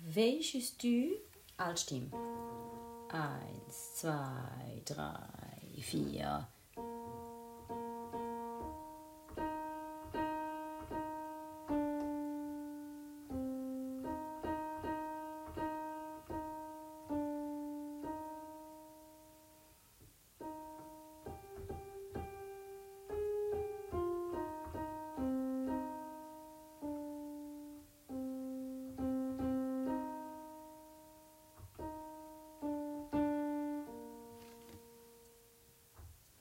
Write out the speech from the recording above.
Welches du als Team? 1, 2, 3, 4.